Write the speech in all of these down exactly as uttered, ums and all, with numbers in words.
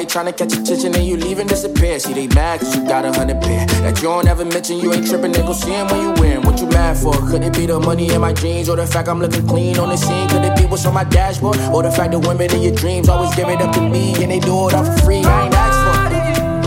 they tryna catch attention and you leave and disappear. See, they mad cause you got a hundred pair that you don't ever mention, you ain't tripping, they gon' see him when you win. What you mad for? Could it be the money in my jeans, or the fact I'm looking clean on the scene? Could it be what's on my dashboard, or the fact that women in your dreams always give it up to me and they do it all for free? I ain't asked for it.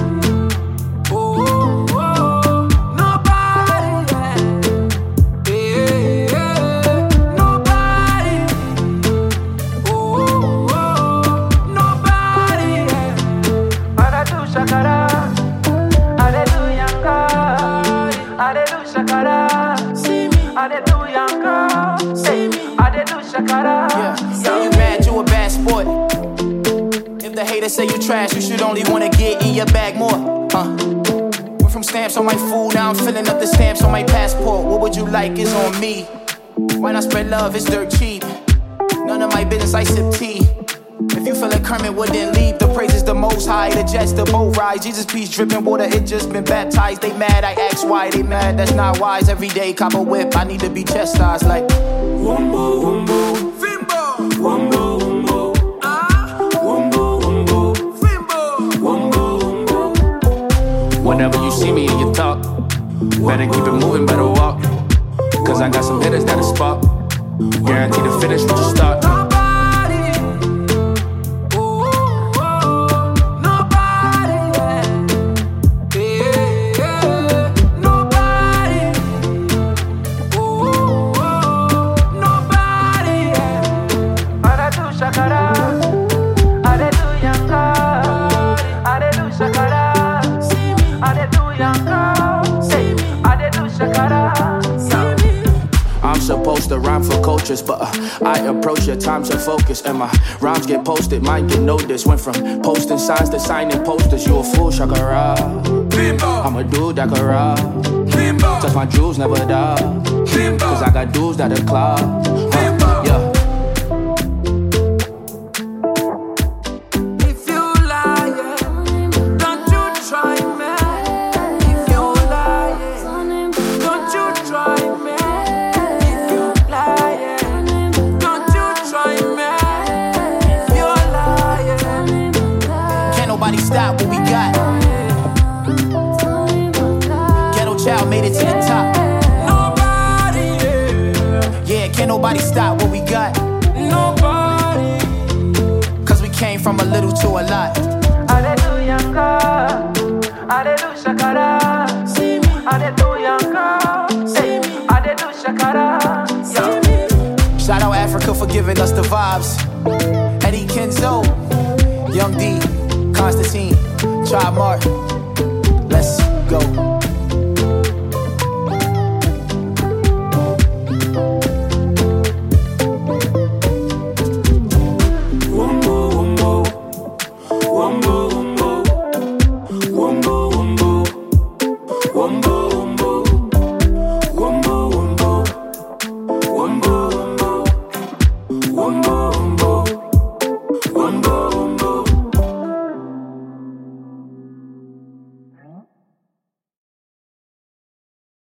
Yeah, you mad, you a bad sport. If the haters say you trash, you should only wanna get in your bag more. Huh? Went from stamps on my food, now I'm filling up the stamps on my passport. What would you like is on me. Why not spread love? It's dirt cheap. None of my business, I sip tea. If you feel like Kermit wouldn't leave, the praise is the most high, the jets, the boat ride. Jesus peace dripping water, it just been baptized. They mad, I ask why they mad, that's not wise. Every day cop a whip, I need to be chastised like Wumbo, wumbo, Fimbo, wumbo, wumbo, ah, wumbo, wumbo, Fimbo, wumbo, wumbo. Whenever you see me and you talk, better keep it moving, better walk. Cause I got some hitters that'll spark. Guaranteed to finish what you start. I'm supposed to rhyme for cultures, but uh, I approach your time to focus. And my rhymes get posted, mine get noticed. Went from posting signs to signing posters. You a fool, shakara. I'm a dude that can rob. Touch my jewels, never die. Cause I got dudes that'll claw. Uh, yeah. Stop what we got. Ghetto child made it to the top. Nobody, yeah. Yeah, can't nobody stop what we got. Nobody. Cause we came from a little to a lot. Hallelujah, Hallelujah, Shakara. See me. Hallelujah, see me. Hallelujah, Shakara. Shout out Africa for giving us the vibes. Eddie Kenzo, Young D, Constantine, Tribe Martin. Let's go.